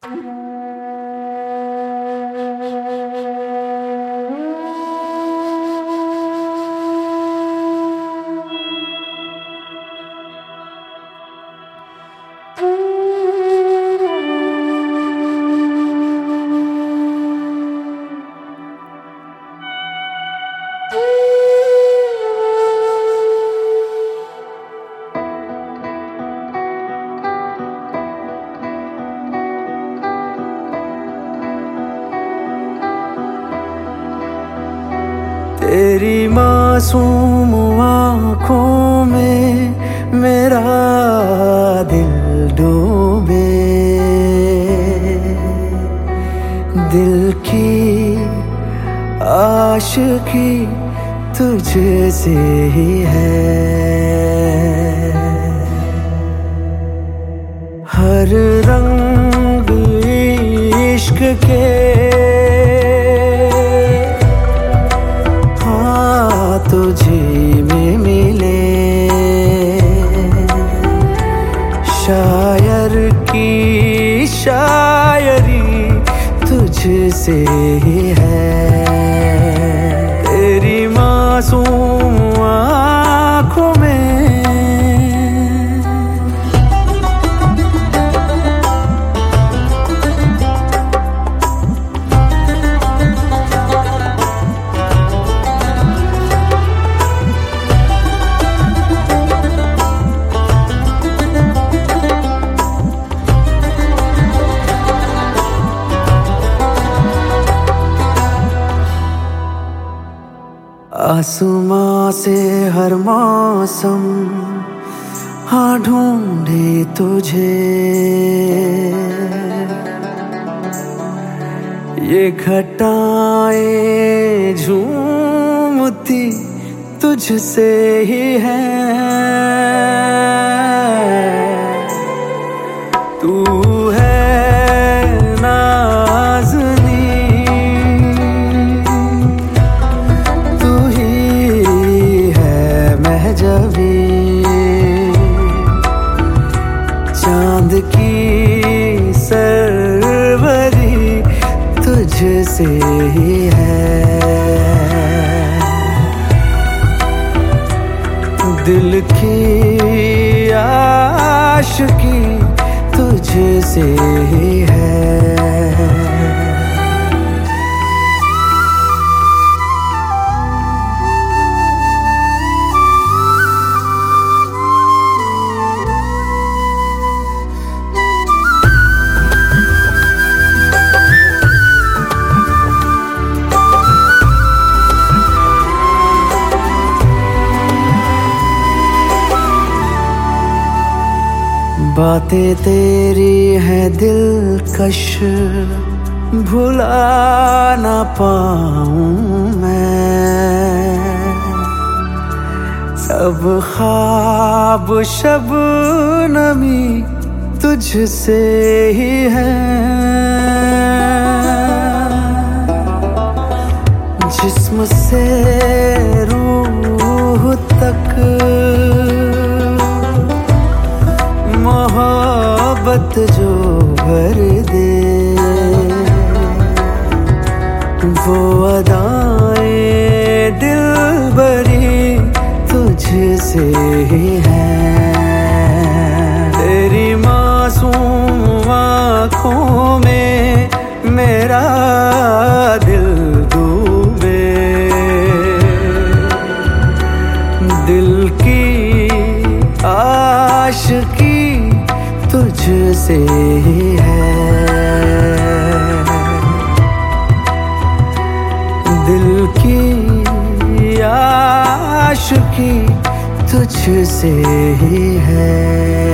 तेरी मासूम आँखों में मेरा दिल डूबे, दिल की आशिकी तुझसे ही है। हर रंग इश्क के तुझे में मिले, शायर की शायरी तुझसे ही है। तेरी मासूम आँखों में आसमां से हर मौसम हाँ ढूंढे तुझे, ये घटाएं झूमती तुझसे ही है। तू चांद की सरवरी तुझसे ही है। दिल की आशिकी तुझसे ही है। बातें तेरी है दिलकश, भुला ना पाऊं मैं। सब ख्वाब शबनमी तुझसे ही है। जिस्म से रूह तक मोहब्बत जो भर दे, वो अदाएं दिलबरी तुझसे ही है। तेरी मासूम आँखों में मेरा दिल डूबे, दिल की आशिकी तुझसे ही है। दिल की आशिकी तुझसे ही है।